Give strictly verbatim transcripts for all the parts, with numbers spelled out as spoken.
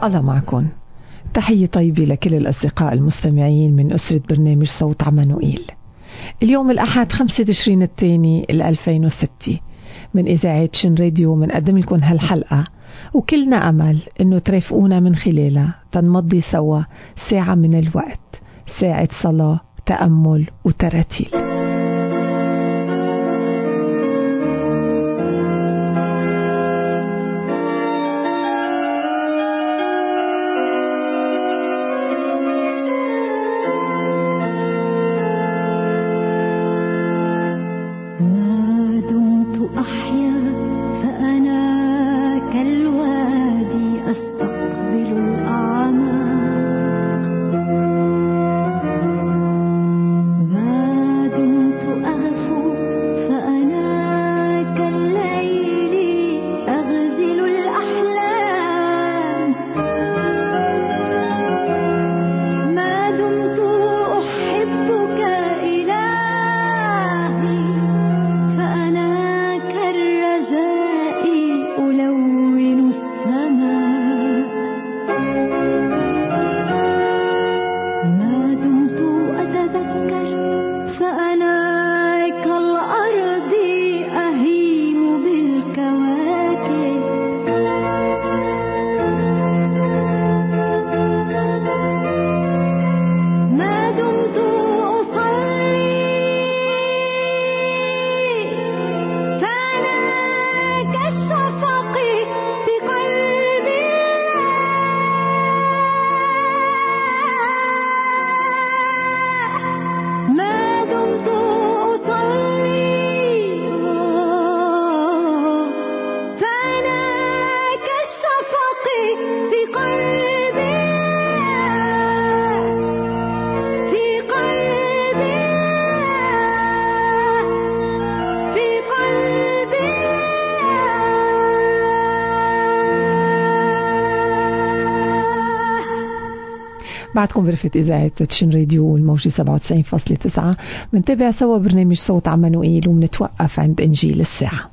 الله معكم. تحية طيبة لكل الأصدقاء المستمعين من أسرة برنامج صوت عمانوئيل. اليوم الأحد خمسة تشرين الثاني الألفين وستة من إذاعة شن راديو منقدم لكم هالحلقة، وكلنا أمل إنه ترافقونا من خلالها تنمضي سوا ساعة من الوقت، ساعة صلاة، تأمل وتراتيل. بعدكم برفة إذاعة تشن راديو والموجة سبعة وتسعين فاصلة تسعة. منتابع سوا برنامج صوت عمانوئيل ومنتوقف عند إنجيل الساعة.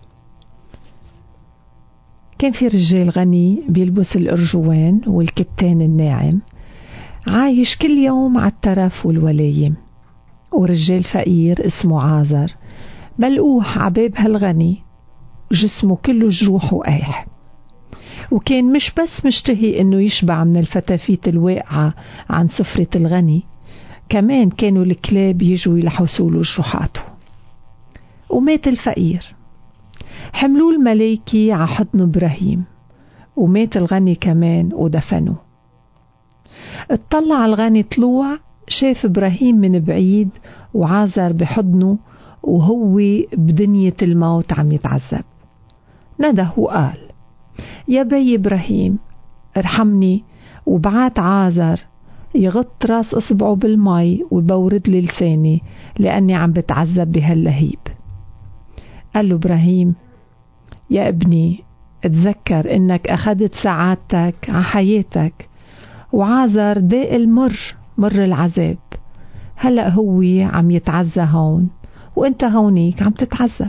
كان في رجال غني بيلبس الأرجوان والكتان الناعم، عايش كل يوم على الترف والولايم. ورجال فقير اسمه عازر بلقوح عباب هالغني، جسمه كله جروح وقايح، وكان مش بس مشتهي انه يشبع من الفتافيت الواقعة عن سفرة الغني، كمان كانوا الكلاب يجوا يلحسوا له جروحاته. ومات الفقير، حملوه الملايكي ع حضن إبراهيم، ومات الغني كمان ودفنوه. اطلع الغني طلوع، شاف إبراهيم من بعيد وعازر بحضنه وهو بدنية الموت عم يتعذب. نده وقال: يا بي إبراهيم ارحمني، وبعت عازر يغط راس اصبعه بالمي ويبورد لي لساني لأني عم بتعذب بهاللهيب. قال له إبراهيم: يا ابني اتذكر انك اخذت سعادتك ع حياتك، وعازر داق المر مر العذاب، هلأ هو عم يتعزى هون وانت هونيك عم تتعذب.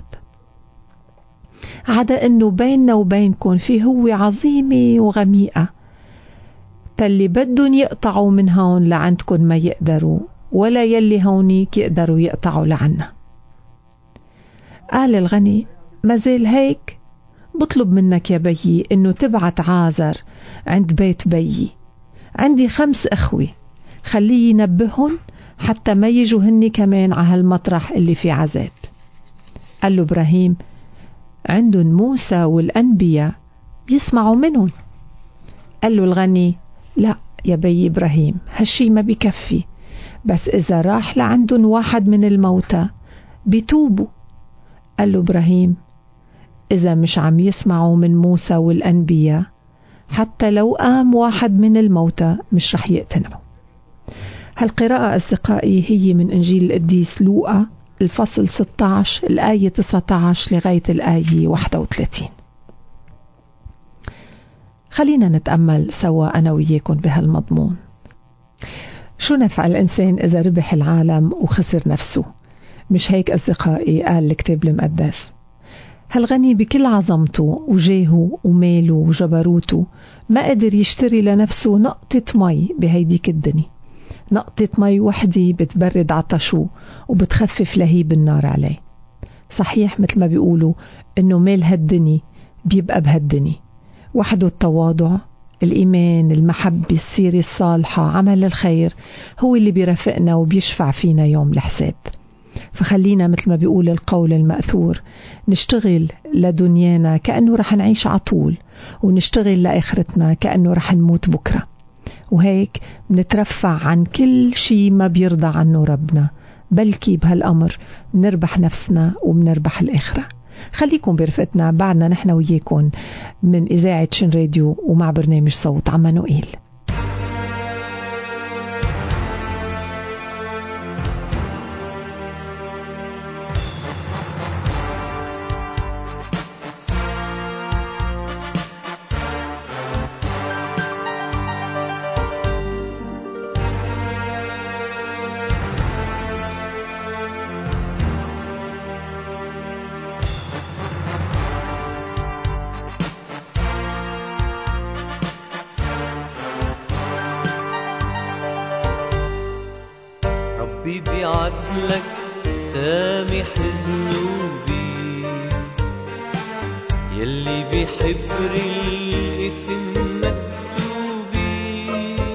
عدا انه بيننا وبينكم في هو عظيمة وغميقة، تاللي بدهم يقطعوا من هون لعندكم ما يقدروا، ولا يلي هونيك يقدروا يقطعوا لعنا. قال الغني: ما زال هيك؟ بطلب منك يا بيي انه تبعت عازر عند بيت بيي، عندي خمس اخوة، خليه ينبهن حتى ما يجوا هني كمان على هالمطرح اللي في عذاب. قال له إبراهيم: عندن موسى والأنبياء بيسمعوا منهم. قال له الغني: لا يا بي إبراهيم، هالشي ما بيكفي، بس إذا راح لعندن واحد من الموتى بيتوبوا. قال له إبراهيم: إذا مش عم يسمعوا من موسى والأنبياء، حتى لو قام واحد من الموتى مش رح يقتنعوا. هالقراءة أصدقائي هي من إنجيل القديس لوقا الفصل ستة عشر الآية تسعة عشر لغاية الآية واحد وثلاثين. خلينا نتأمل سوا أنا وياكم بهالمضمون. شو نفع الإنسان إذا ربح العالم وخسر نفسه؟ مش هيك أصدقائي قال الكتاب المقدس؟ هالغني بكل عظمته وجاهه وماله وجبروته ما قدر يشتري لنفسه نقطة مي بهيديك الدنيا. نقطة مي وحدي بتبرد عطشه وبتخفف لهيب النار عليه. صحيح مثل ما بيقولوا إنه مال هالدني بيبقى بهالدني، وحده التواضع، الإيمان، المحبة، السيرة الصالحة، عمل الخير هو اللي بيرافقنا وبيشفع فينا يوم الحساب. فخلينا مثل ما بيقول القول المأثور نشتغل لدنيانا كأنه رح نعيش عطول، ونشتغل لآخرتنا كأنه رح نموت بكرة. وهيك نترفع عن كل شيء ما بيرضى عنه ربنا، بلكي بهالأمر نربح نفسنا وبنربح الآخرة. خليكم برفقتنا بعدنا نحن وياكم من إذاعة شن راديو ومع برنامج صوت عمانوئيل. بعدلك سامح ذنوبي، يلي بحبر الإثم مكتوبي.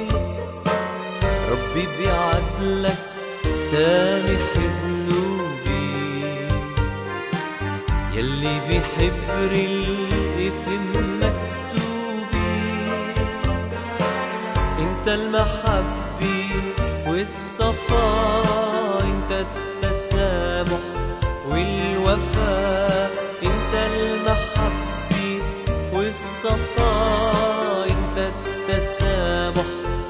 ربي بعدلك سامح ذنوبي، يلي بحبر الإثم مكتوبي. انت المحبة والصفاء، انت التسامح والوفاء. انت المحبة والصفاء، انت التسامح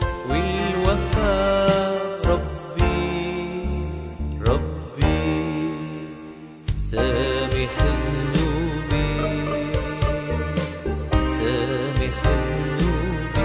والوفاء. ربي ربي سامح ذنوبي، سامح ذنوبي.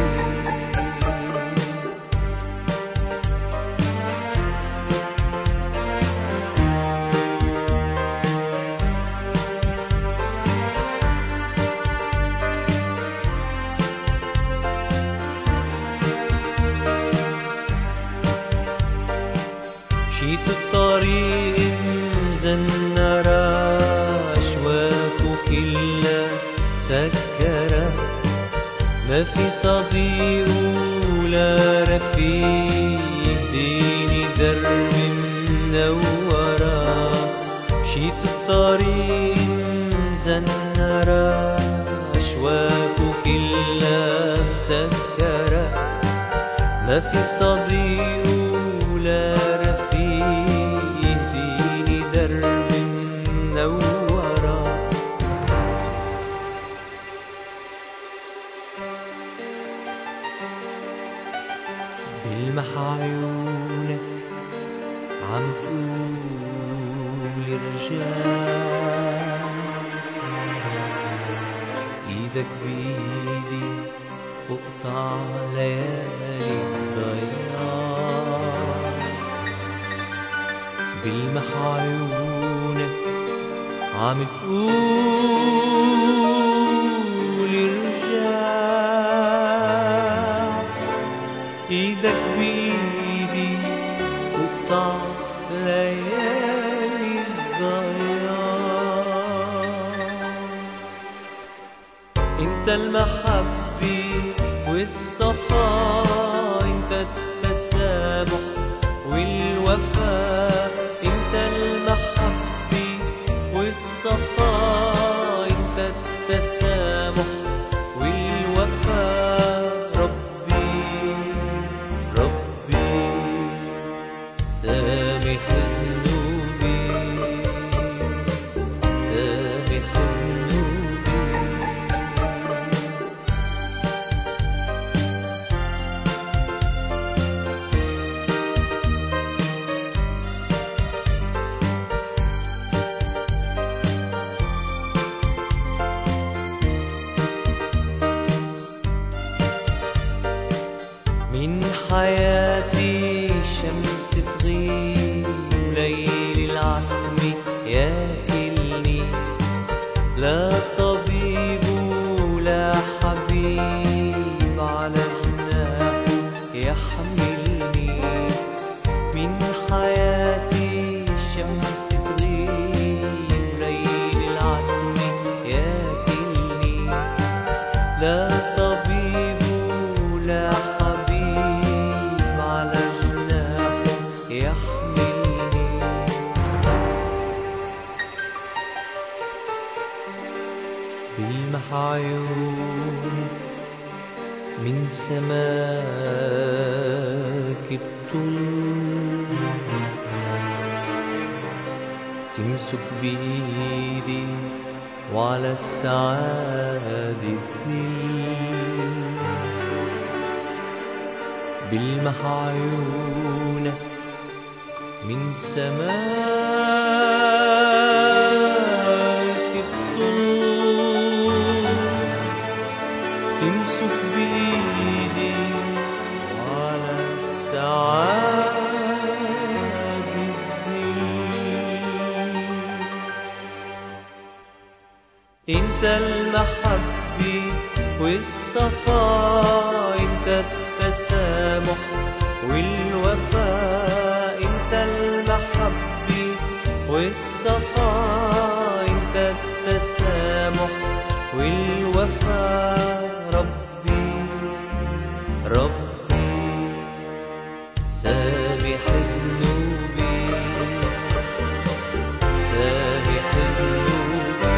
مشيت الطريق مزنرة، أشواكه كلها مسكرة. ما في صديق ولا رفيق يهديني درب منورة. مشيت الطريق مزنرة، أشواكه كلها مسكرة. ما في صديق ولا رفيق يهديني درب منورة. بلمح عيونك عم تقول رجال، ايدك بايدي واقطع ليالي الضياع. بلمح عيونك عم تقول رجع، ايدك بايدي واقطع ليالي الضياع. انت المحبة والصفاء، انت التسامح والوفاء. انت المحبة والصفاء، انت التسامح والوفاء. ربي ربي سامح ذنوبي، سامح ذنوبي. من حياتي شمس تغيب وليل العتمة ياكلني. من سماك الطول تمسك بإيدي وعلى السعادة تدل بلمح عيونك من سماك الطول تمسك بإيدي وعلى السعادة تدل. انت المحبة والصفاء، انت التسامح والوفاء، انت المحبة والصفاء، انت التسامح والوفاء. ربي ربي سامح ذنوبي سامح ذنوبي.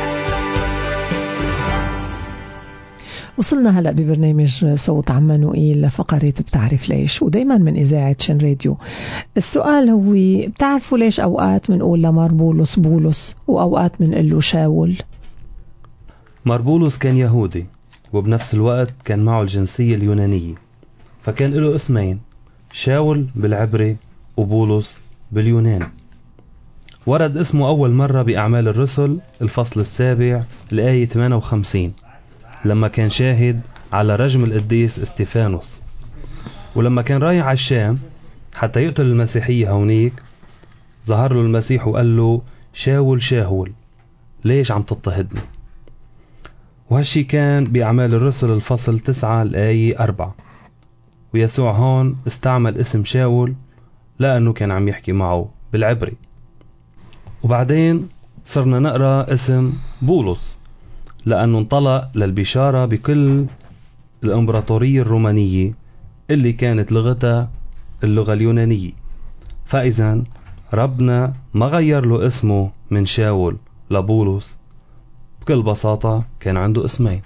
وصلنا هلأ ببرنامج صوت عمانوئيل لفقرة بتعرف ليش، ودايما من إذاعة شن راديو. السؤال هو بتعرفوا ليش أوقات منقول لمار بولس بولس وأوقات منقول له شاول؟ مار بولس كان يهودي وبنفس الوقت كان معه الجنسية اليونانية، فكان له اسمين، شاول بالعبري وبولس باليوناني. ورد اسمه أول مرة بأعمال الرسل الفصل السابع الآية ثمانية وخمسين لما كان شاهد على رجم القديس استيفانوس، ولما كان رايح على الشام حتى يقتل المسيحية هونيك ظهر له المسيح وقال له شاول شاول ليش عم تضطهدني. وهالشي كان بأعمال الرسل الفصل تسعة الآية أربعة. ويسوع هون استعمل اسم شاول لأنه كان عم يحكي معه بالعبري. وبعدين صرنا نقرأ اسم بولس لأنه انطلق للبشارة بكل الإمبراطورية الرومانية اللي كانت لغتها اللغة اليونانية. فإذا ربنا ما غير له اسمه من شاول لبولس، بكل بساطة كان عنده اسمين.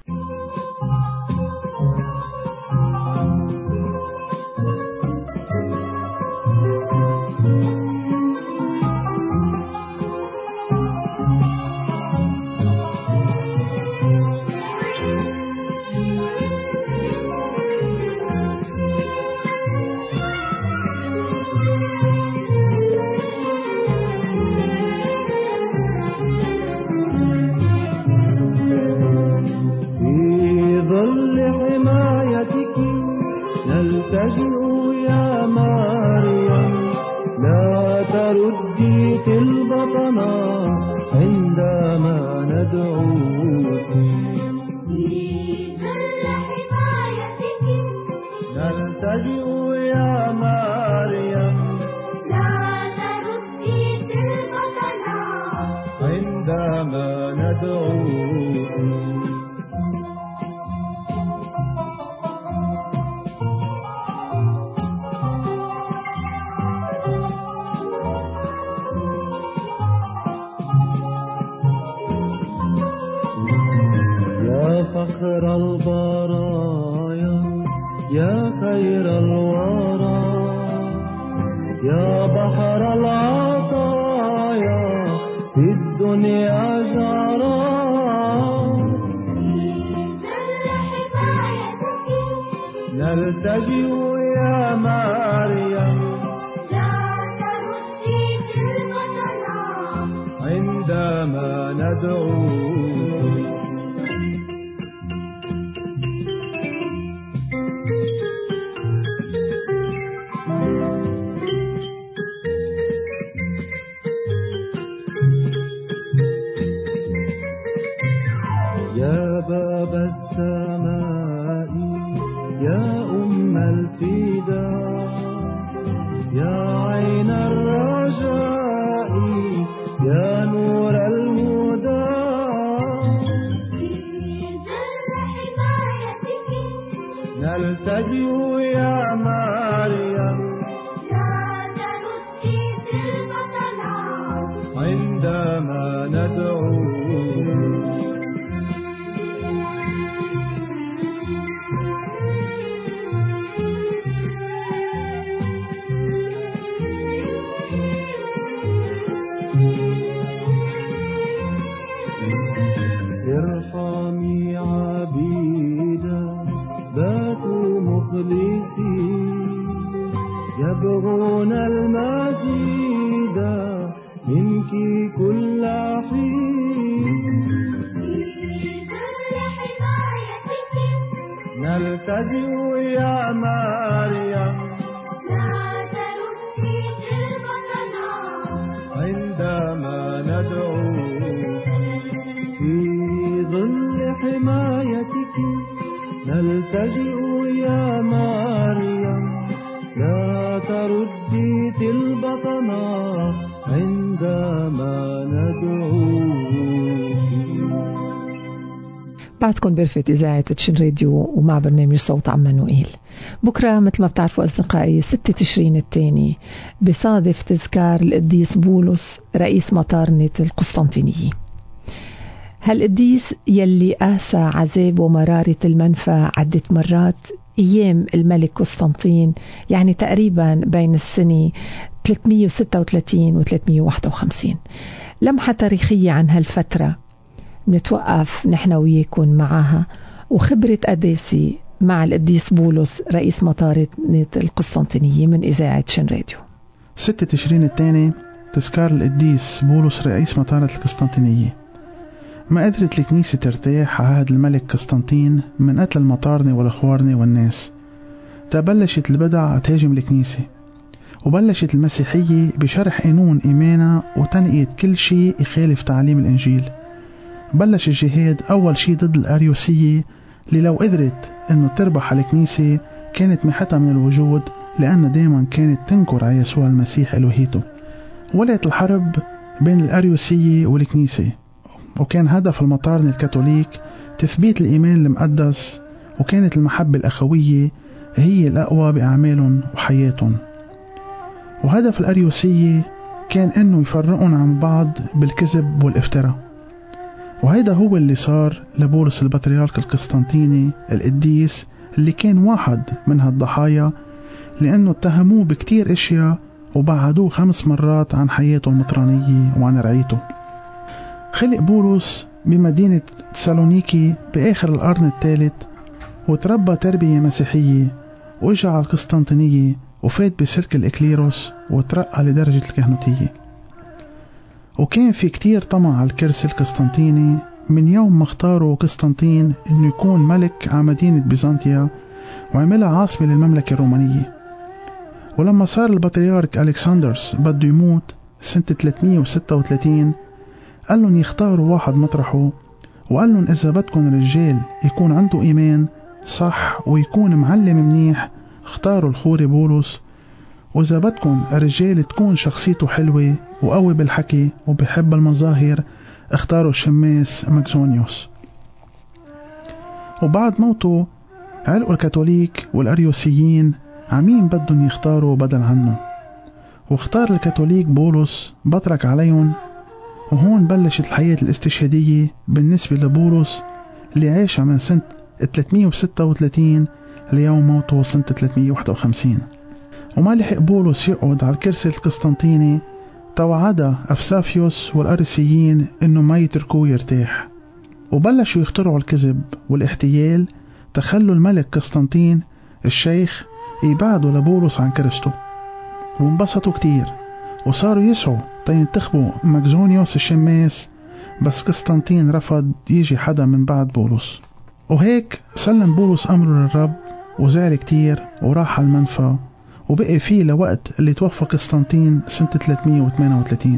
مخلصين يبغون المزيد منك كل حين نلتجئ يا مريم عندما ندعوك في ظل حمايتك نلتجئ يا مريم لا تردي طلبتنا عندما ندعوك. بعدكم برفة إذاعة تشين راديو ومع برنامج صوت عمانوئيل. بكرة مثل ما بتعرفوا أصدقائي ستة تشرين الثاني بصادف تذكار القديس بولس رئيس مطارنة القسطنطينية. هالقديس يلي قاسى عذاب ومرارة المنفى عدة مرات أيام الملك قسطنطين، يعني تقريبا بين السنة ثلاثمية وستة وثلاثين و ثلاثمية وواحد وخمسين. لمحة تاريخية عن هالفترة نتوقف نحن وياكم معها وخبرة قداسي مع القديس بولس رئيس مطارنة القسطنطينية من إذاعة شن راديو. ستة تشرين الثاني تذكار القديس بولس رئيس مطارنة القسطنطينية. ما قدرت الكنيسة ترتاح على عهد الملك قسطنطين من قتل المطارنة والأخوارنة والناس. تبلشت البدع تهاجم الكنيسة، وبلشت المسيحية بشرح قانون إيمانها وتنقية كل شيء يخالف تعليم الإنجيل. بلش الجهاد أول شيء ضد الأريوسية اللي لو قدرت أنه تربح الكنيسة كانت محتها من الوجود، لأن دائما كانت تنكر على يسوع المسيح إلوهيته. ولت الحرب بين الأريوسية والكنيسة، وكان هدف المطارنة الكاثوليك تثبيت الإيمان المقدس، وكانت المحبة الأخوية هي الأقوى بأعمالهم وحياتهم. وهدف الأريوسية كان أنه يفرقون عن بعض بالكذب والافتراء. وهذا هو اللي صار لبولس البطريرك القسطنطيني القديس اللي كان واحد من هالضحايا، لأنه اتهموه بكتير اشياء وبعدوه خمس مرات عن حياته المطرانية وعن رعيته. خلق بولس بمدينة تسالونيكي بآخر القرن الثالث، وتربى تربية مسيحية، وإجا على القسطنطينية وفات بسلك الإكليروس وترقى لدرجة الكهنوتية. وكان في كتير طمع على الكرسي القسطنطيني من يوم ما اختاروا قسطنطين انه يكون ملك على مدينة بيزنطيا وعملها عاصمة للمملكة الرومانية. ولما صار البطريرك ألكسندرس بده يموت سنة ثلاثمية وستة وثلاثين قال لهم يختاروا واحد مطرحه، وقال لهم إذا بدكم رجال يكون عنده إيمان صح ويكون معلم منيح اختاروا الخوري بولس، وإذا بدكم رجال تكون شخصيته حلوة وقوي بالحكي وبحب المظاهر اختاروا الشماس ماكزونيوس. وبعد موته علقوا الكاثوليك والأريوسيين عمين بدهم يختاروا بدل عنه، واختار الكاثوليك بولس بطرك عليهم. وهون بلشت الحياة الاستشهادية بالنسبة لبولس اللي عاشها من سنة ثلاثمية وستة وثلاثين ليوم موته سنة ثلاثمية وواحد وخمسين. وما لحق بولس يقعد على الكرسي القسطنطيني توعد أفسافيوس والأريسيين إنه ما يتركوه يرتاح، وبلشوا يخترعوا الكذب والاحتيال تخلوا الملك قسطنطين الشيخ يبعدوا لبولس عن كرسته. وانبسطوا كتير وصاروا يسعوا تينتخبوا ماكزونيوس الشماس، بس قسطنطين رفض يجي حدا من بعد بولس. وهيك سلم بولس أمره للرب وزعل كتير وراح على المنفى، وبقي فيه لوقت اللي توفى قسطنطين سنة ثلاثمية وثمانية وثلاثين.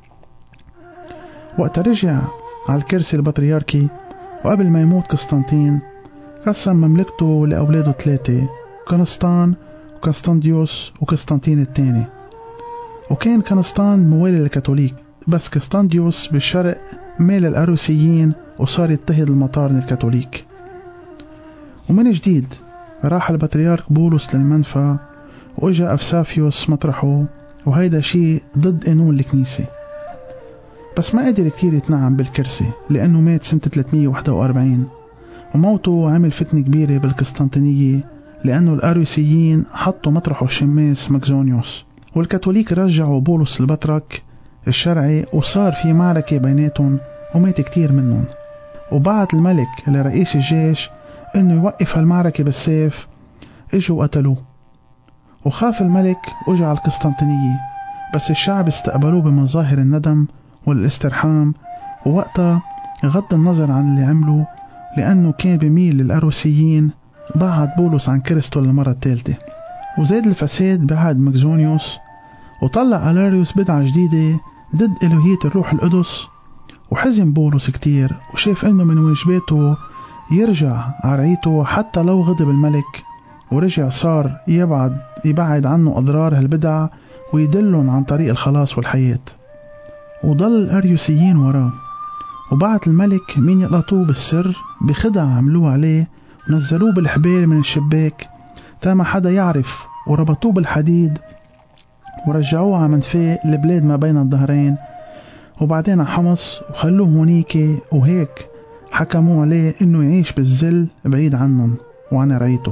وقت رجع على الكرسي البطريركي وقبل ما يموت قسطنطين قسم مملكته لأولاده ثلاثة، قسطان وقسطنديوس وقسطنطين الثاني. وكان قسطان موالي للكاثوليك، بس قسطنديوس بالشرق مال الأروسيين وصار يضطهد المطارنة الكاثوليك. ومن جديد راح البطريرك بولس للمنفى وإجا أفسافيوس مطرحه، وهيدا شيء ضد قانون الكنيسة. بس ما قدر كتير يتنعم بالكرسي لأنه مات سنة ثلاثمية وواحد وأربعين، وموته عمل فتنة كبيرة بالقسطنطينية لأنه الأروسيين حطوا مطرحه الشماس ماكزونيوس، والكاثوليك رجعوا بولس البطرك الشرعي وصار في معركة بيناتهم ومات كتير منهم. وبعت الملك لرئيس الجيش إنه يوقف المعركة بالسيف، اجوا قتلوه. وخاف الملك وجع على القسطنطينية، بس الشعب استقبلوه بمظاهر الندم والاسترحام، ووقتها غض النظر عن اللي عمله لأنه كان بميل للأروسيين. بعد بولس عن كريستو للمرة الثالثة، وزاد الفساد بعد مكزونيوس، وطلع ألاريوس بدعة جديدة ضد إلهية الروح القدس. وحزن بولس كتير وشاف انه من واجباته يرجع عرعيته حتى لو غضب الملك، ورجع صار يبعد يبعد عنه أضرار هالبدع ويدلهم عن طريق الخلاص والحياة. وضل الأريوسيين وراه، وبعت الملك مين يلقطوه بالسر بخدع عملوه عليه، ونزلوه بالحبال من الشباك تا ما حدا يعرف، وربطوه بالحديد ورجعوه على منفاه البلاد ما بين الظهرين، وبعدين على حمص وخلوه هونيك. وهيك حكموا عليه انه يعيش بالذل بعيد عنهم وعن رعيته.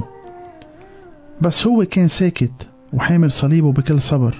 بس هو كان ساكت وحامل صليبه بكل صبر،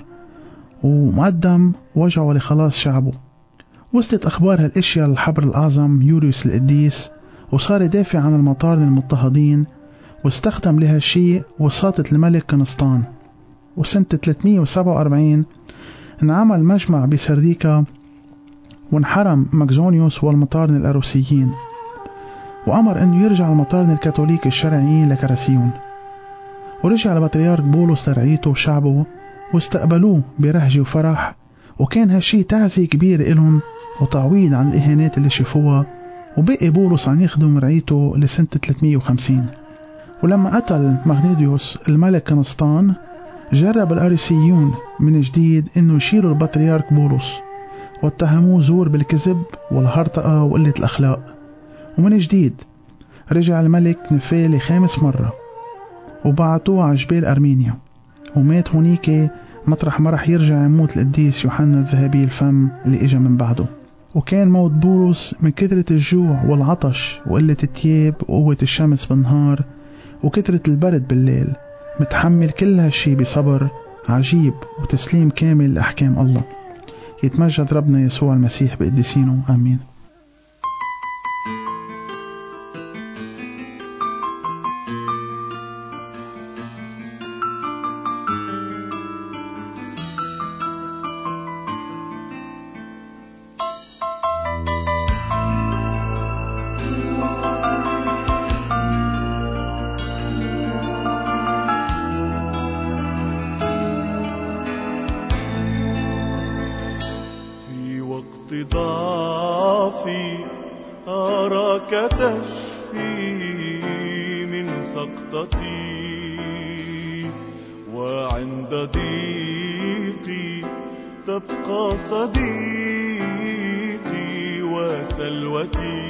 ومقدم وجعه لخلاص شعبه. وصلت أخبار هالاشياء للحبر الأعظم يوليوس القديس، وصار يدافع عن المطارن المضطهدين، واستخدم لهالشيء وساطة الملك قنسطان. وسنة ثلاثمية وسبعة وأربعين انعمل مجمع بسرديكا، وانحرم مكزونيوس والمطارن الأروسيين، وأمر أنه يرجع المطارن الكاثوليك الشرعيين لكراسيون. ورجع البطريرك بولس لرعيته وشعبه، واستقبلوه برهجة وفرح، وكان هالشي تعزية كبيرة إلهم وتعويض عن الإهانات اللي شافوها. وبقي بولس عن يخدم رعيته لسنة ثلاثمية وخمسين. ولما قتل مغنيديوس الملك قنسطان، جرب الأريسيون من جديد إنه يشيلوا البطريرك بولس، واتهموه زور بالكذب والهرطقة وقلة الأخلاق. ومن جديد رجع الملك نفالي خامس مرة، وبعتوه على جبال أرمينيا، ومات هونيك مطرح ما رح يرجع يموت القديس يوحنا الذهبي الفم اللي اجا من بعده. وكان موت بولس من كثرة الجوع والعطش وقلة التياب وقوة الشمس بالنهار وكثرة البرد بالليل، متحمل كل هالشي بصبر عجيب وتسليم كامل لأحكام الله. يتمجد ربنا يسوع المسيح بقديسينه، آمين. ضعفي أراك تشفي من سقطتي، وعند ضيقي تبقى صديقي وسلوتي.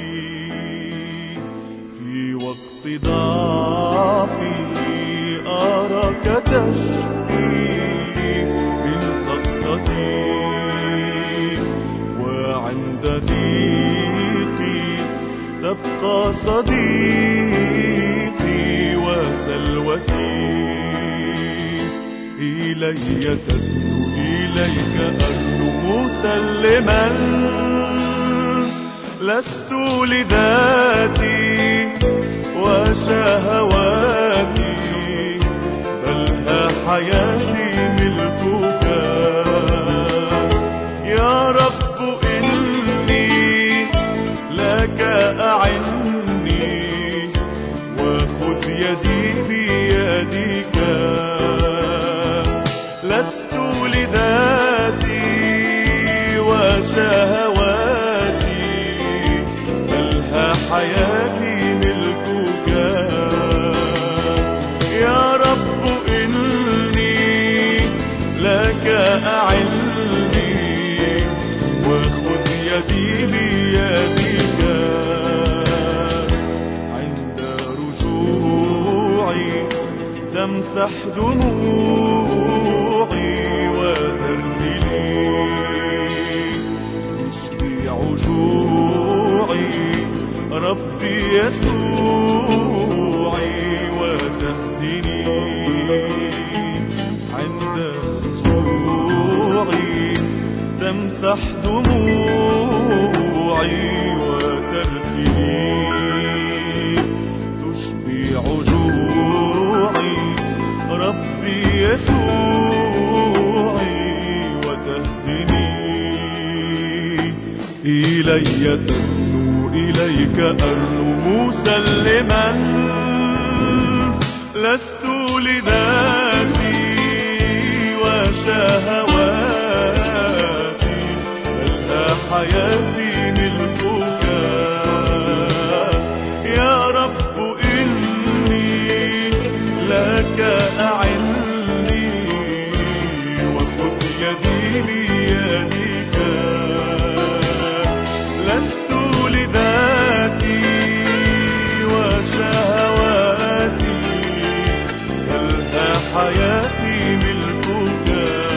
في وقت ضعفي أراك تشفي من سقطتي، عند ضيقي تبقى صديقي وسلوتي. إلي تدنو إليك أرنو مسلما، لست لذاتي وشهواتي، بل ها حياتي ملكك يا رب. أعني وخذ يدي بيدك، لست لذاتي وشهواتي، بل ها حياتي ملكك يا رب. إني لك أعني وخذ يدي بيدك، تمسح دموعي وترتلي، تشبع جوعي ربي يسوعي وتهدني. عند رجوعي تمسح دموعي وترتلي، تشبع جوعي إلي تدنو إليك أرنو مسلما لست لذاتي وشهواتي بل حياتي ملكك يا رب إني لك أعني وخذ يدي بيدك لست لذاتي وشهواتي بل حياتي ملكك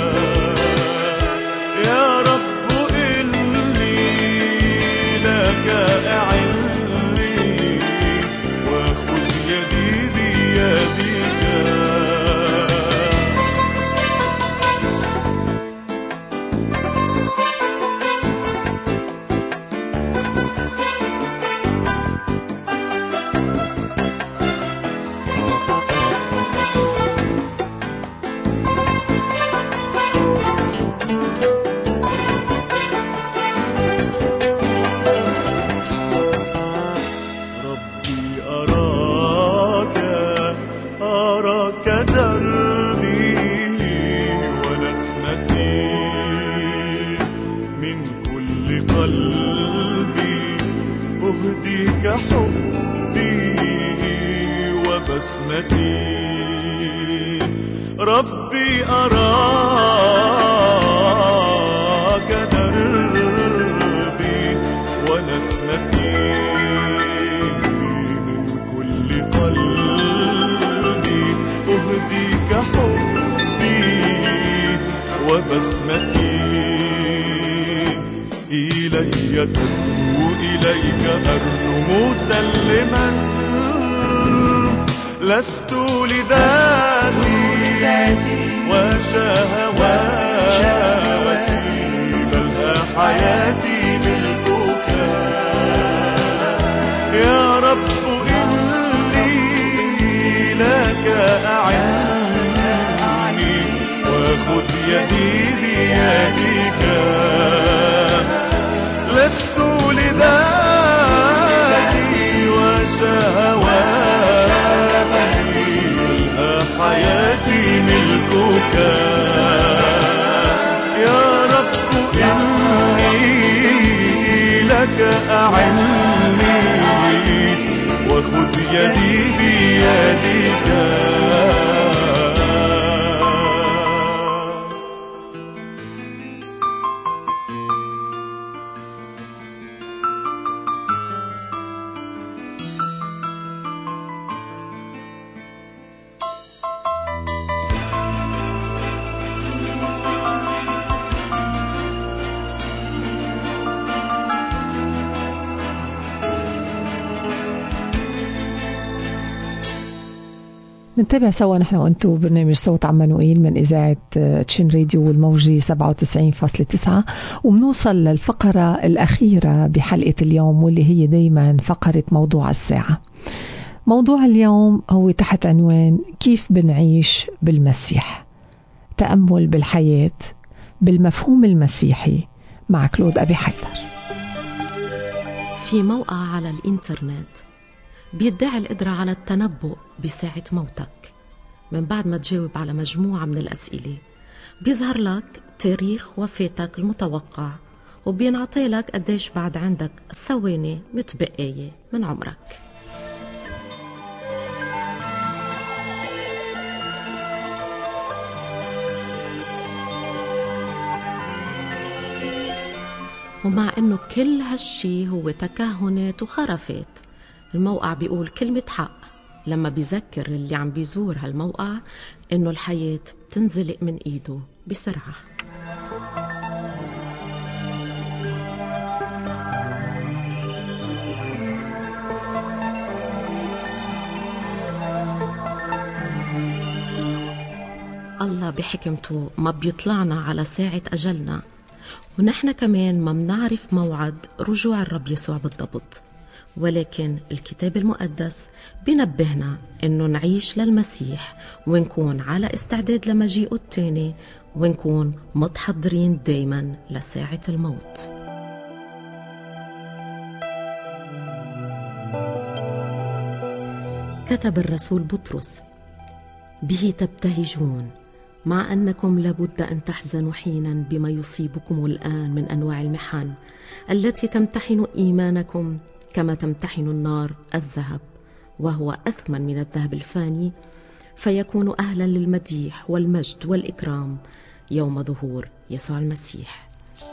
يا رب إني لك أعني وخذ يدي بيدك ربي أراك دربي ونسمتي من كل قلبي أهديك حبي وبسمتي إلي تدعو إليك أرنو مسلما لست لذاتي وشهواتي بل حياتي ملكك يا رب إني لك أعني وخذ يدي بيدك لست لذاتي وشهواتي حياتي ملكك يا رب إني لك أعني وخذ يدي بيدك نتابع سوا نحن وأنتو برنامج صوت عمانوئيل من إذاعة تشين راديو والموجي سبعة وتسعين فاصلة تسعة، ومنوصل للفقرة الأخيرة بحلقة اليوم واللي هي دايما فقرة موضوع الساعة. موضوع اليوم هو تحت عنوان كيف بنعيش بالمسيح، تأمل بالحياة بالمفهوم المسيحي مع كلود أبي حيدر. في موقع على الإنترنت بيدعي القدرة على التنبؤ بساعة موتك. من بعد ما تجاوب على مجموعة من الأسئلة بيظهر لك تاريخ وفاتك المتوقع، وبينعطي لك قديش بعد عندك ثواني متبقية من عمرك. ومع انه كل هالشي هو تكهنات وخرافات، الموقع بيقول كلمة حق لما بيذكر اللي عم بيزور هالموقع انه الحياة تنزلق من ايده بسرعة. الله بحكمته ما بيطلعنا على ساعة أجلنا، ونحن كمان ما منعرف موعد رجوع الرب يسوع بالضبط، ولكن الكتاب المقدس بينبهنا انه نعيش للمسيح ونكون على استعداد لمجيئه التاني، ونكون متحضرين دايما لساعة الموت. كتب الرسول بطرس: به تبتهجون مع أنكم لابد أن تحزنوا حينا بما يصيبكم الآن من أنواع المحن التي تمتحن إيمانكم كما تمتحن النار الذهب، وهو أثمن من الذهب الفاني، فيكون أهلا للمديح والمجد والإكرام يوم ظهور يسوع المسيح.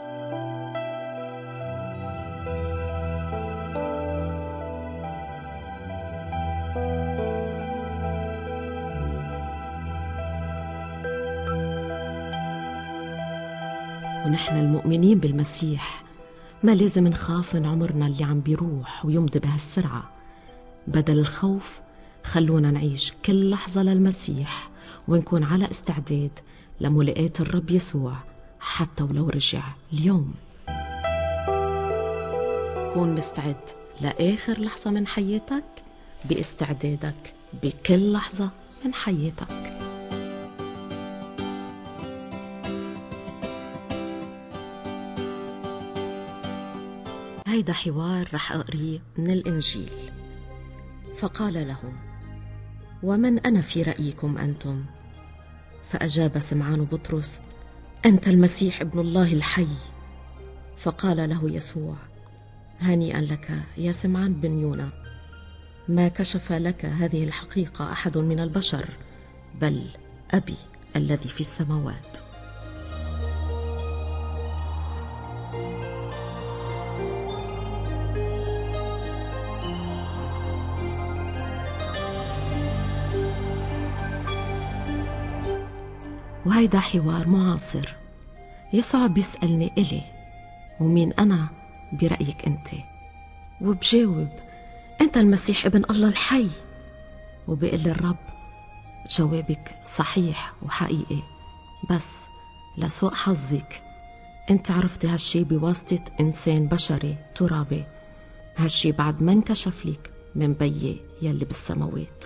ونحن المؤمنين بالمسيح ما لازم نخاف من عمرنا اللي عم بيروح ويمضي بهالسرعة. بدل الخوف خلونا نعيش كل لحظة للمسيح ونكون على استعداد لملاقاة الرب يسوع حتى ولو رجع اليوم. كون مستعد لآخر لحظة من حياتك باستعدادك بكل لحظة من حياتك. هيدا حوار رح أقريه من الإنجيل. فقال لهم: ومن أنا في رأيكم أنتم؟ فأجاب سمعان بطرس: أنت المسيح ابن الله الحي. فقال له يسوع: هنيئا لك يا سمعان بن يونا، ما كشف لك هذه الحقيقة أحد من البشر، بل أبي الذي في السماوات. وهيدا حوار معاصر. يسوع بيسألني إلي ومين أنا برأيك أنت؟ وبجاوب: أنت المسيح ابن الله الحي. وبيقول لي الرب: جوابك صحيح وحقيقي، بس لسوء حظك أنت عرفتي هالشي بواسطة إنسان بشري ترابي. هالشي بعد ما انكشف لك من بيي يلي بالسماوات.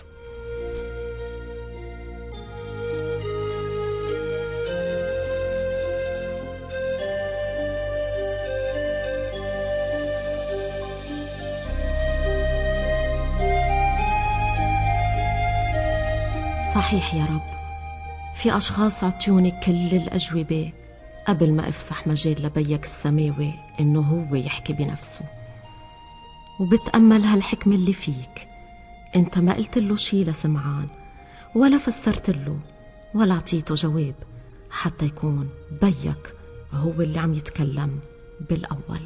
صحيح يا رب، في أشخاص عطيوني كل الأجوبة قبل ما أفسح مجال لبيك السماوي إنه هو يحكي بنفسه. وبتأمل هالحكمة اللي فيك. أنت ما قلت له شي لسمعان، ولا فسرت له، ولا عطيته جواب، حتى يكون بيك هو اللي عم يتكلم بالأول.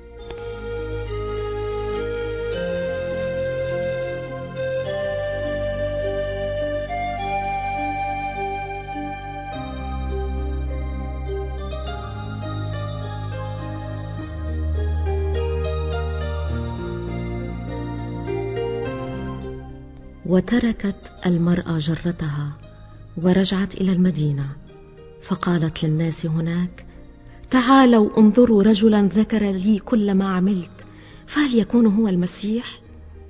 وتركت المرأة جرتها ورجعت إلى المدينة، فقالت للناس هناك: تعالوا انظروا رجلا ذكر لي كل ما عملت، فهل يكون هو المسيح؟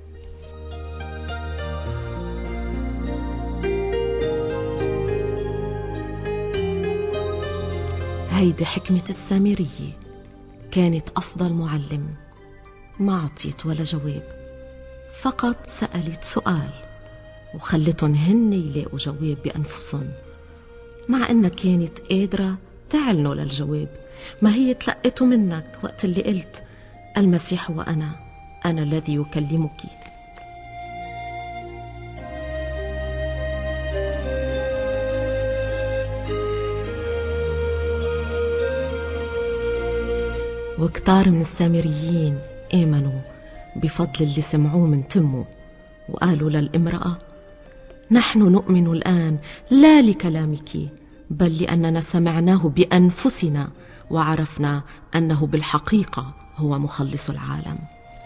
هيدي حكمة السامرية. كانت أفضل معلم. ما عطيت ولا جواب، فقط سألت سؤال وخلتهم هن يلاقوا جواب بأنفسهم، مع أنها كانت قادرة تعلنوا للجواب. ما هي تلقيته منك وقت اللي قلت: المسيح هو أنا، أنا الذي يكلمك. وكتار من السامريين آمنوا بفضل اللي سمعوه من تمه، وقالوا للامرأة: نحن نؤمن الآن لا لكلامك، بل لأننا سمعناه بأنفسنا وعرفنا أنه بالحقيقة هو مخلص العالم.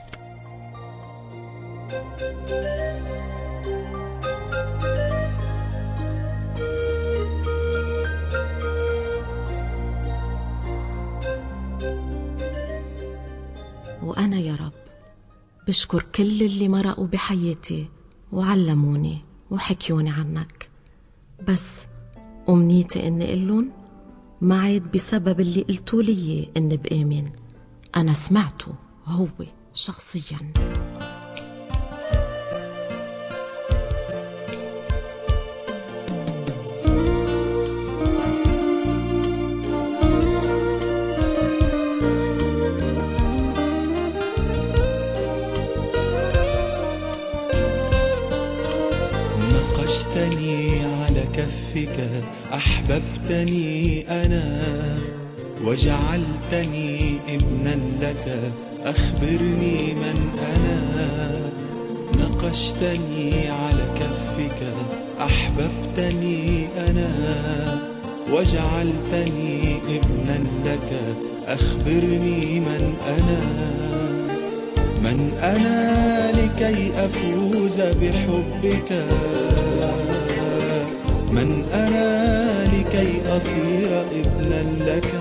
وأنا يا رب بشكر كل اللي مرقوا بحياتي وعلموني وحكيوني عنك، بس أمنيتي إني قلن ما عاد بسبب اللي قلتوا لي إني بآمن، أنا سمعته هو شخصيا. كفك أحببتني أنا وجعلتني ابنا لك. أخبرني من أنا. نقشتني على كفك أحببتني أنا وجعلتني ابنا لك. أخبرني من أنا. من أنا لكي أفوز بحبك. من أنا لكي أصير ابنا لك.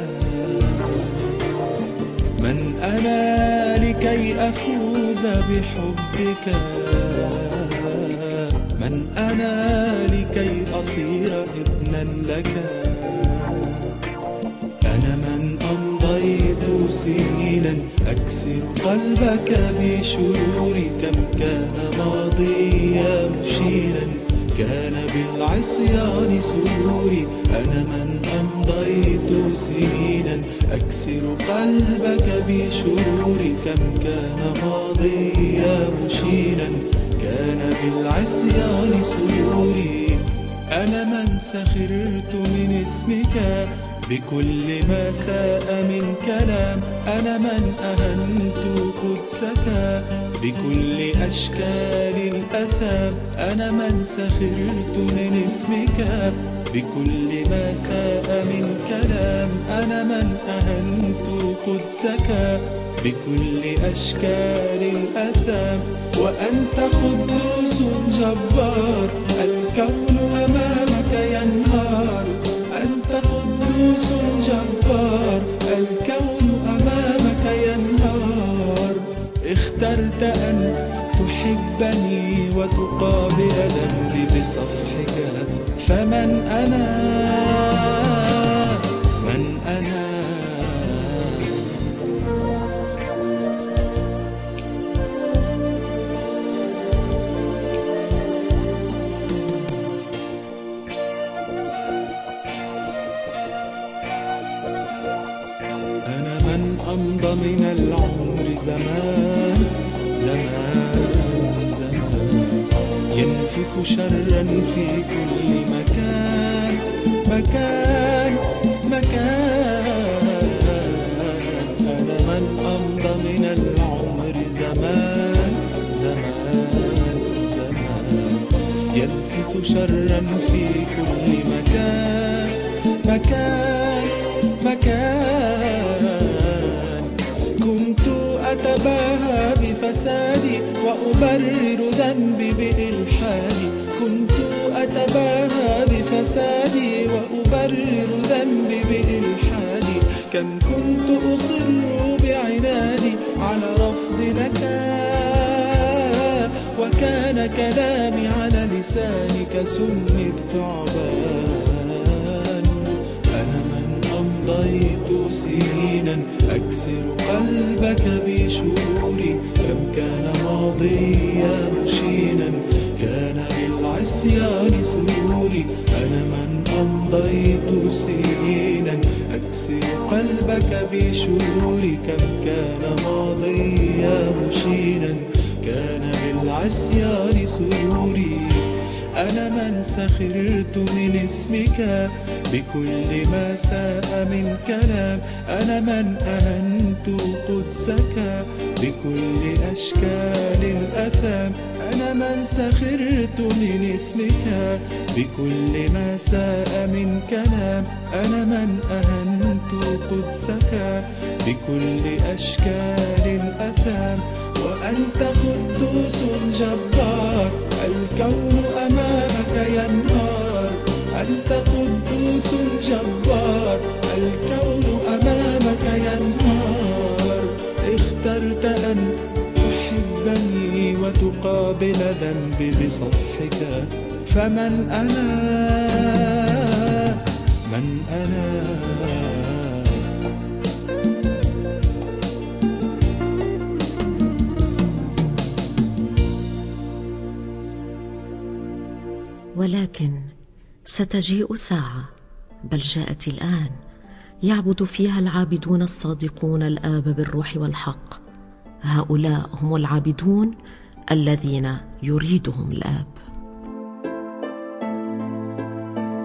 من أنا لكي أفوز بحبك. من أنا لكي أصير ابنا لك. أنا من أمضيت سنينا أكسر قلبك بشروري. كم كان ماضيا مشينا كان بالعصيان سروري. أنا من أمضيت سنينا أكسر قلبك بشروري. كم كان ماضيا مشينا كان بالعصيان سروري. أنا من سخرت من اسمك بكل ما ساء من كلام. أنا من أهنت قدسك بكل أشكال الأثام. أنا من سخرت من اسمك بكل ما ساء من كلام. أنا من أهنت قدسك بكل أشكال الأثام. وأنت قدوس جبار الكون أمامك ينهار. أنت قدوس جبار الكون أمامك ينهار. اخترت أن تحبني وتقابل ذنبي بصفحك. فمن أنا. من أنا. أمضى من العمر زمان زمان زمان ينفث شرا في كل مكان مكان مكان. أنا من أمضى من العمر زمان زمان زمان ينفث شرا في كل مكان مكان مكان. أتباهى بفسادي وأبرر ذنبي بإلحادي. كنت أتباهى بفسادي وأبرر ذنبي بإلحادي. كم كنت أصر بعنادي على رفض لك وكان كلامي على لساني كسم الثعبان. أنا من أمضيت سنينا أكسر قلبك بشروري. كم كان ماضيا مشينا كان بالعصيان سروري. أنا من أمضيت سنينا أكسر قلبك بشروري. كم كان ماضيا مشينا كان بالعصيان سروري. أنا من سخرت من اسمك بكل ما ساء من كلام. أنا من أهنت قدسك بكل أشكال الأثام. أنا من سخرت من اسمك بكل ما ساء من كلام. أنا من أهنت قدسك بكل أشكال الأثام. وأنت قدوس جبار الكون أمامك ينهار. أنت قدوس جبار الكون أمامك ينهار. اخترت أن تحبني وتقابل ذنبي بصفحك. فمن أنا. من أنا. ولكن ستجيء ساعة، بل جاءت الآن، يعبد فيها العابدون الصادقون الآب بالروح والحق. هؤلاء هم العابدون الذين يريدهم الآب.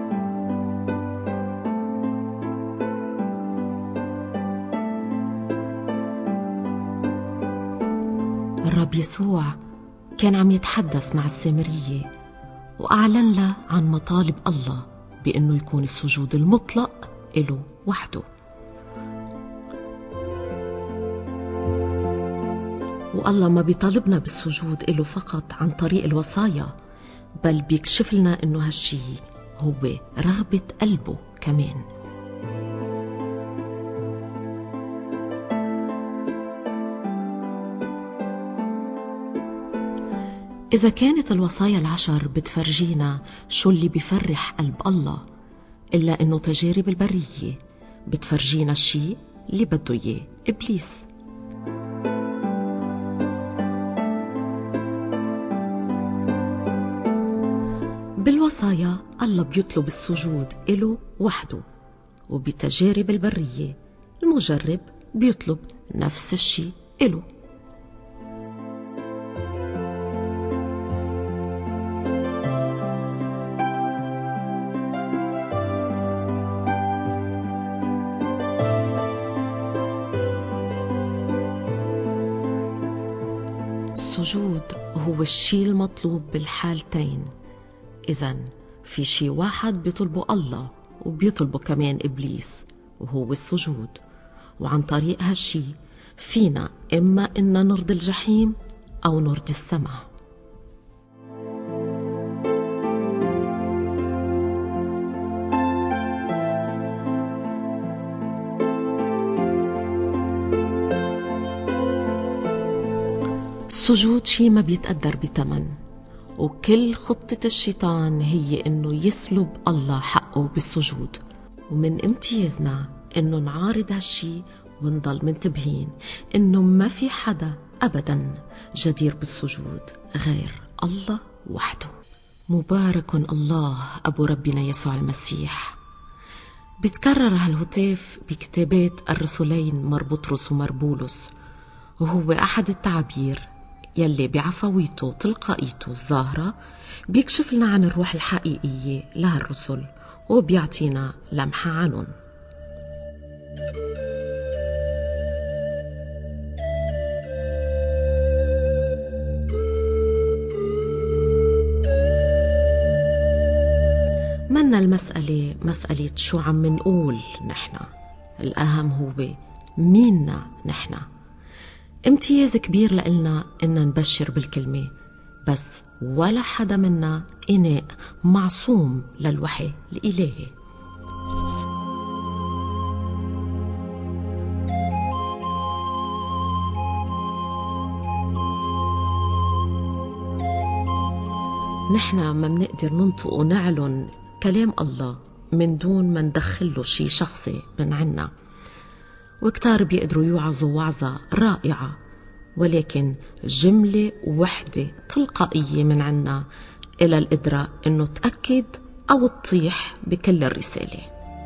الرب يسوع كان عم يتحدث مع السامرية وأعلن له عن مطالب الله بأنه يكون السجود المطلق له وحده. والله ما بيطالبنا بالسجود له فقط عن طريق الوصايا، بل بيكشف لنا أنه هالشي هو رغبة قلبه كمان. إذا كانت الوصايا العشر بتفرجينا شو اللي بيفرح قلب الله، إلا إنه تجارب البرية بتفرجينا الشيء اللي بده إياه إبليس. بالوصايا الله بيطلب السجود إله وحده، وبتجارب البرية المجرب بيطلب نفس الشيء إله. السجود هو الشيء المطلوب بالحالتين. إذن في شيء واحد بيطلبه الله وبيطلبه كمان إبليس، وهو السجود. وعن طريق هالشي فينا إما إننا نرضي الجحيم أو نرضي السماء. السجود شيء ما بيتقدر بتمن، وكل خطة الشيطان هي إنه يسلب الله حقه بالسجود. ومن امتيازنا إنه نعارض هالشي ونضل منتبهين إنه ما في حدا أبدا جدير بالسجود غير الله وحده. مبارك الله أبو ربنا يسوع المسيح. بتكرر هالهتاف بكتابات الرسولين مر بطرس ومر بولس، وهو أحد التعابير يلي بعفويته تلقائيته الظاهرة بيكشف لنا عن الروح الحقيقية لهالرسل وبيعطينا لمحة عنهم. منا المسألة مسألة شو عم منقول نحنا، الأهم هو ميننا نحنا. امتياز كبير لإلنا إننا نبشر بالكلمة، بس ولا حدا منا إناء معصوم للوحي الإلهي. نحنا ما بنقدر ننطق ونعلن كلام الله من دون ما ندخله شي شخصي من عنا، وكتار بيقدروا يوعظوا وعظة رائعة، ولكن جملة وحدة تلقائية من عنا إلى القدرة إنه تأكد أو تطيح بكل الرسالة.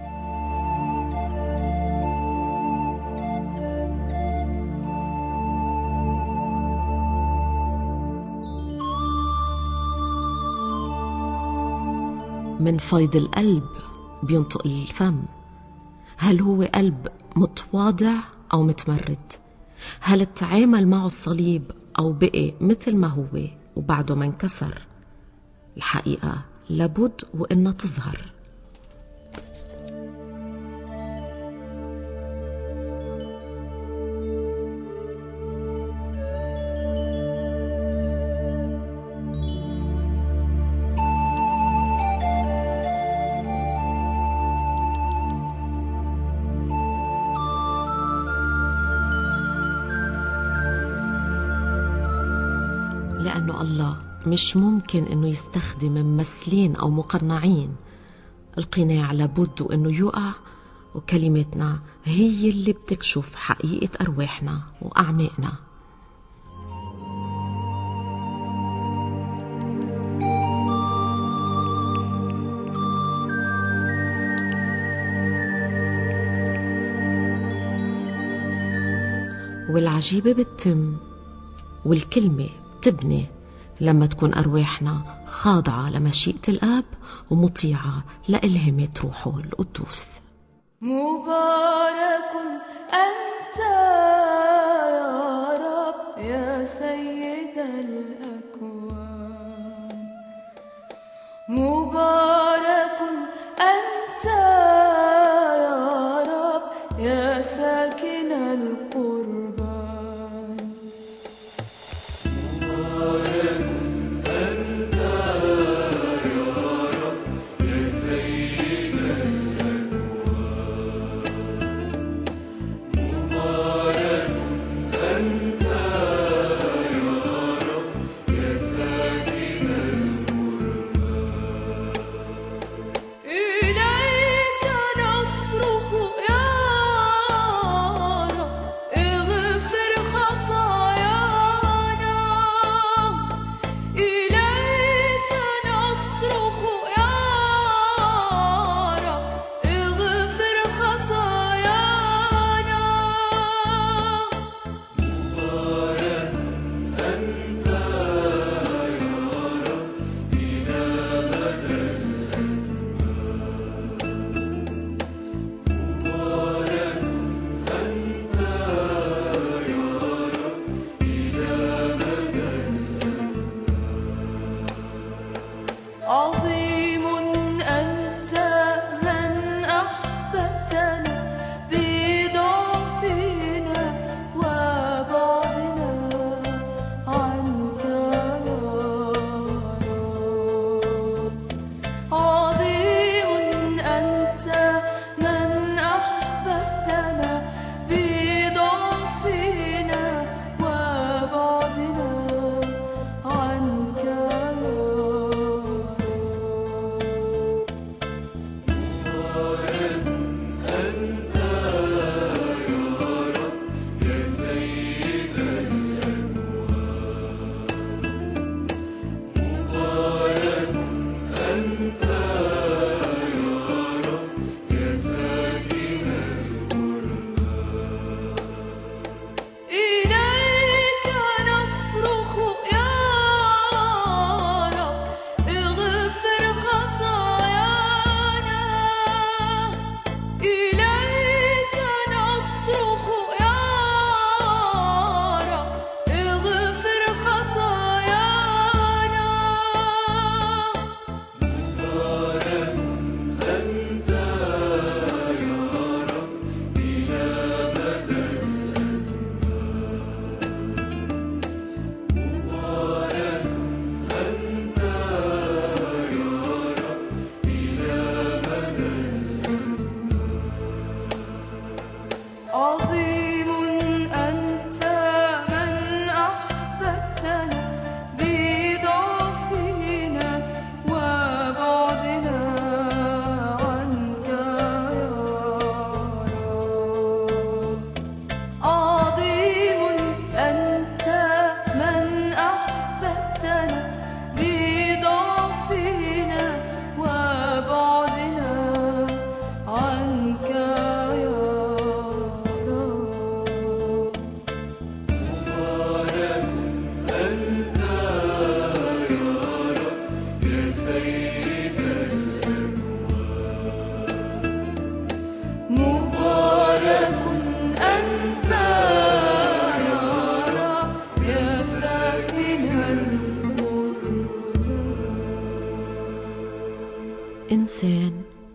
من فيض القلب بينطق الفم. هل هو قلب متواضع أو متمرد؟ هل تعامل معه الصليب أو بقي مثل ما هو وبعده ما انكسر؟ الحقيقة لابد وإنها تظهر. لأنه الله مش ممكن أنه يستخدم ممثلين أو مقنعين. القناع لابد أنه يقع، وكلمتنا هي اللي بتكشف حقيقة أرواحنا وأعماقنا. والعجيبة بتتم والكلمة تبني لما تكون أرواحنا خاضعة لمشيئة الآب ومطيعة لإلهامة روحه القدوس. مبارك أنت يا رب يا سيد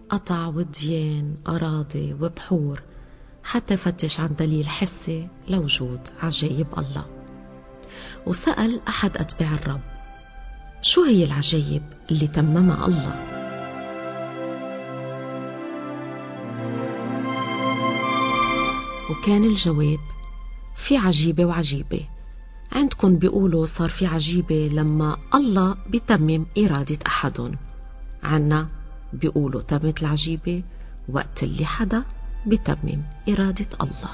قطع وديان أراضي وبحور حتى يفتش عن دليل حسي لوجود عجائب الله. وسأل أحد أتباع الرب: شو هي العجائب اللي تممها الله؟ وكان الجواب: في عجيبة وعجيبة. عندكم بيقولوا صار في عجيبة لما الله بيتمم إرادة أحدهم، عنا بيقولوا تمت العجيبة وقت اللي حدا بيتمم إرادة الله.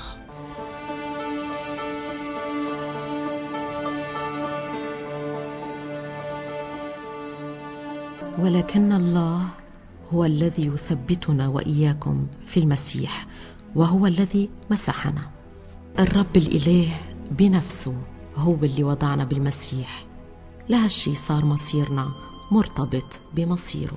ولكن الله هو الذي يثبتنا وإياكم في المسيح، وهو الذي مسحنا. الرب الإله بنفسه هو اللي وضعنا بالمسيح، لهالشي صار مصيرنا مرتبط بمصيره.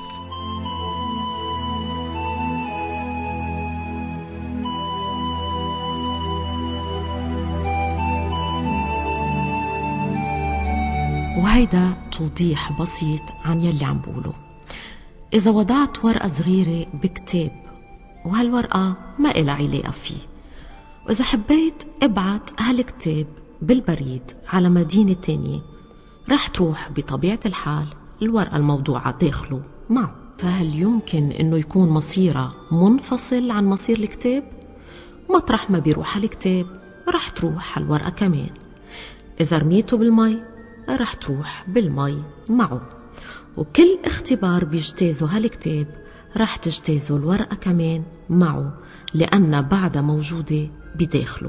وهيدا توضيح بسيط عن يلي عم بقوله. إذا وضعت ورقة صغيرة بكتاب وهالورقة ما إلها علاقة فيه، وإذا حبيت ابعت هالكتاب بالبريد على مدينة تانية، رح تروح بطبيعة الحال الورقة الموضوعة داخله معه. فهل يمكن إنه يكون مصيرها منفصل عن مصير الكتاب؟ مطرح ما بيروح هالكتاب رح تروح هالورقة كمان. إذا رميته بالمي رح تروح بالمي معه. وكل اختبار بيجتازه هالكتاب رح تجتازه الورقة كمان معه، لأنها بعدها موجودة بداخله.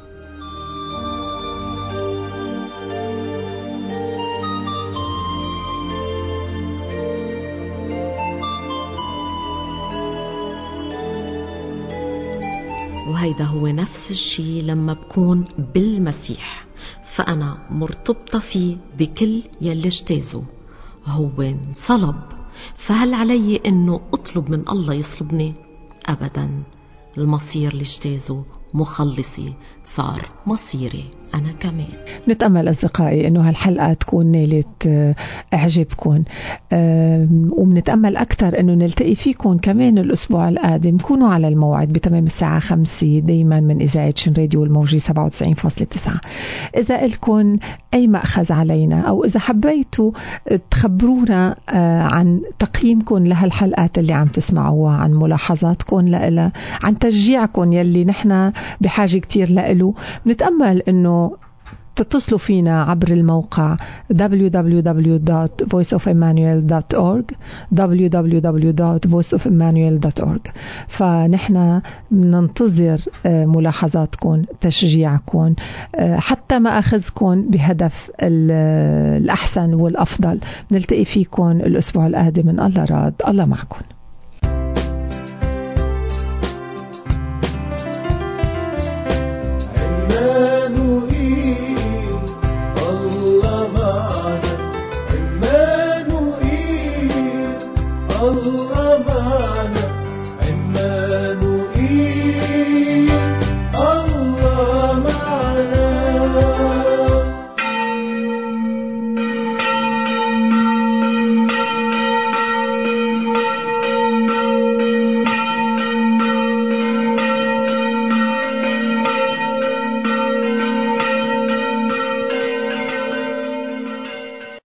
وهيدا هو نفس الشي لما بكون بالمسيح، فأنا مرتبطة فيه بكل يلي اجتازه. هو انصلب، فهل علي انه اطلب من الله يصلبني؟ ابدا. المصير اللي اجتازه مخلصي صار مصيري انا كمان. نتأمل أصدقائي أنه هالحلقة تكون نالت إعجابكم، وبنتأمل أكثر أنه نلتقي فيكم كمان الأسبوع القادم. كونوا على الموعد بتمام الساعة خمسة دايما من إذاعة شن راديو الموجي سبعة وتسعين فاصلة تسعة. إذا لكم أي مأخذ علينا، أو إذا حبيتوا تخبرونا عن تقييمكم لهالحلقات اللي عم تسمعوها، عن ملاحظاتكم لها، عن تشجيعكم يلي نحن بحاجة كتير لإله، نتأمل أنه تتصلوا فينا عبر الموقع دبليو دبليو دبليو دوت فويس اوف إيمانويل دوت أورج دبليو دبليو دبليو دوت فويس اوف إيمانويل دوت أورج. فنحن ننتظر ملاحظاتكم، تشجيعكم، حتى ما أخذكم بهدف الأحسن والأفضل. نلتقي فيكم الأسبوع القادم من الله راد. الله معكم.